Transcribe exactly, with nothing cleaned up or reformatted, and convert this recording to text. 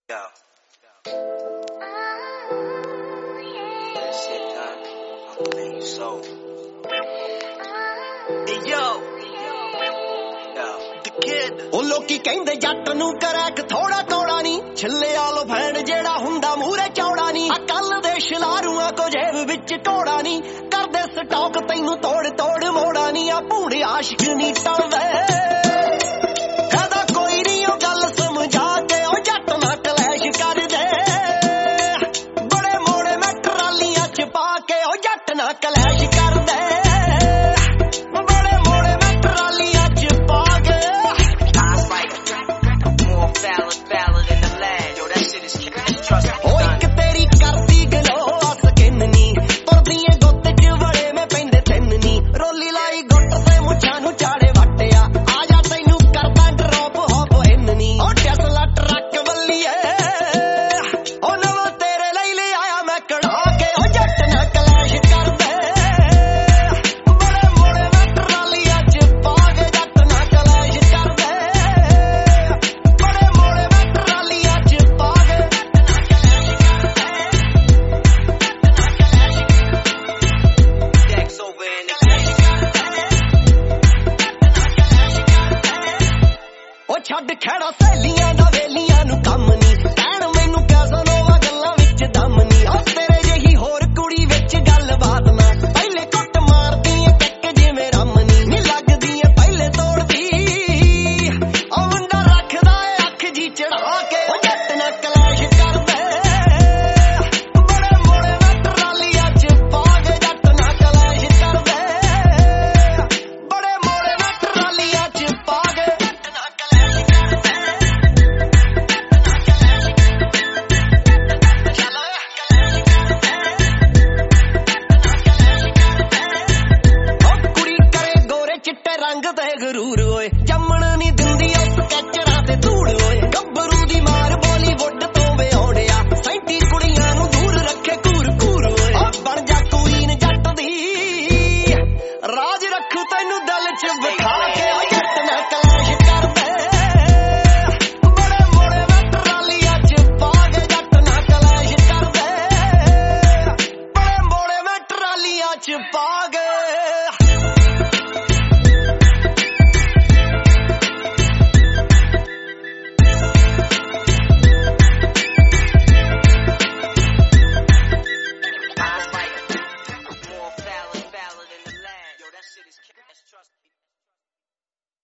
Yo. That shit done. I'll make you so. Hey yo. Yo. The kid. ਉਹ ਲੋਕੀ ਕਹਿੰਦੇ ਜੱਟ ਨੂੰ ਕਰੈਕ ਥੋੜਾ ਤੋੜਾ ਨਹੀਂ ਛੱਲੇ ਆਲੋ ਫੈਨ ਜਿਹੜਾ ਹੁੰਦਾ ਮੂਰੇ ਚੌੜਾ ਨਹੀਂ ਆ ਕੱਲ ਦੇ ਸ਼ਲਾਰੂਆਂ ਕੋ ਜੇਬ ਵਿੱਚ ਢੋੜਾ ਨਹੀਂ ਕਰਦੇ ਸਟਾਕ ਤੈਨੂੰ ਤੋੜ ਤੋੜ ਮੋੜਾ ਨਹੀਂ ਆ ਭੂੜੇ ਆਸ਼ਿਕ ਨਹੀਂ ਟਲਦੇ ਕਲੈਸ਼ ਕਰਦੇ ਬੜੇ ਮੋੜੇ ਮੈਂ ਟਰਾਲੀਆਂ ਚ ਪਾ ਕੇ ਉਹ ਇੱਕ ਤੇਰੀ ਕਰਦੀ ਗਲੋ ਆ ਸਕਿਨ ਨੀ ਤੁਰਦੀਆਂ ਗੁੱਤ ਚ ਵੜੇ ਮੈਂ ਪੈਂਦੇ ਤਿੰਨ ਨੀ ਰੋਲੀ ਲਾਈ ਗੁੱਟ ਤੇ ਮੁੱਛਾਂ ਨੂੰ ਚਾੜੇ ਵੱਟਿਆ ਆ ਜਾ ਤੈਨੂੰ ਕਰਦਾ ਡਰੋਪ ਹੋਪ ਹਿੰਨ ਨੀ ਉਹ ਟੈਸਲਾ ਟਰੱਕ ਵੱਲੀਏ ਉਹ ਨਵਾਂ ਤੇਰੇ ਲਈ ਲੈ ਆਇਆ ਮੈਂ ਕਢਾ ਕੇ ਉਹ ਜੱਟ ਨਾ ਕਲੈਸ਼ ਛੱਡ ਖੜਾ ਸਹੇਲੀਆਂ ਦਾ ਵੇਲੀਆਂ ਨੂੰ ਕੰਮ ਨੀ ਕਹਿਣ ਮੈਨੂੰ ਕੈਸਨੋਵਾ ਗੱਲਾਂ ਵਿੱਚ ਦਮ ਨੀ ਉਹ ਤੇਰੇ ਜਿਹੀ ਹੋਰ ਕੁੜੀ ਵਿੱਚ ਗੱਲਬਾਤ ਨਾ ਪਹਿਲੇ ਕੁੱਟ ਮਾਰਦੀ ਏ ਟੱਕ ਜਿਵੇਂ ਰਮ ਨੀ ਨੀ ਲੱਗਦੀ ਏ ਪਹਿਲੇ ਤੋੜਦੀ ਉਹ ਮੁੰਡਾ ਰੱਖਦਾ ਏ ਅੱਖ ਜੀ ਚੜਾ ਕੇ